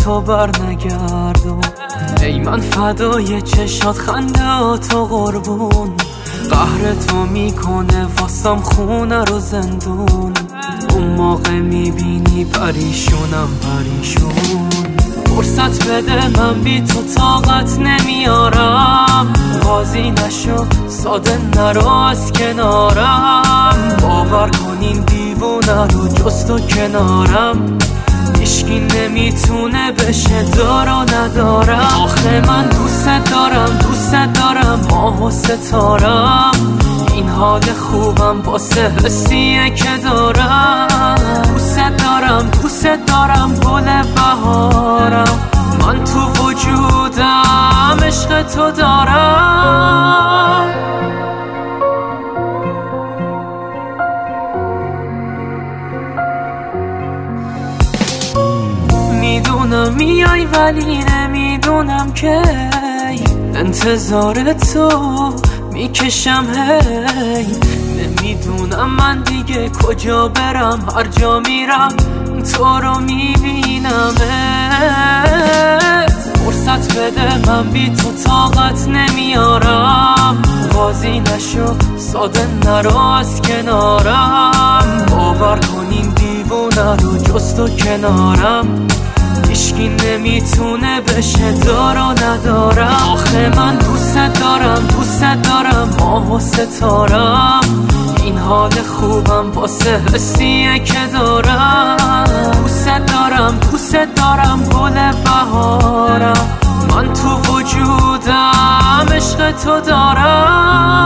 تو بر نگردون. ای من فدای چشات خندهاتو قربون، قهر تو میکنه واسم خونه رو زندون. اون موقع میبینی پریشونم پریشون. فرصت بده من بی تو طاقت نمیارم، قاضی نشو ساده نرو از کنارم. باور کن این دیوونه رو جز تو کنارم هیچکی نمیتونه بشه دار و ندارم. آخه من دوست دارم ماه و ستارم، این حال خوبم واسه حسیه که دارم. دوست دارم گل بهارم، من تو وجودم عشق تو دارم. میدونم میای ولی نمیدونم که انتظار تو میکشم هی. نمیدونم من دیگه کجا برم، هر جا میرم تو رو میبینم. فرصت بده من بی تو طاقت نمیارم، قاضی نشو ساده نرو از کنارم. باور کن این دیوونه رو جز تو کنارم هیچکی نمیتونه بشه دار و ندارم. آخه من دوست دارم ماه و ستارم، این حال خوبم واسه حسیه که دارم. دوست دارم گل بهارم، من تو وجودم عشق تو دارم.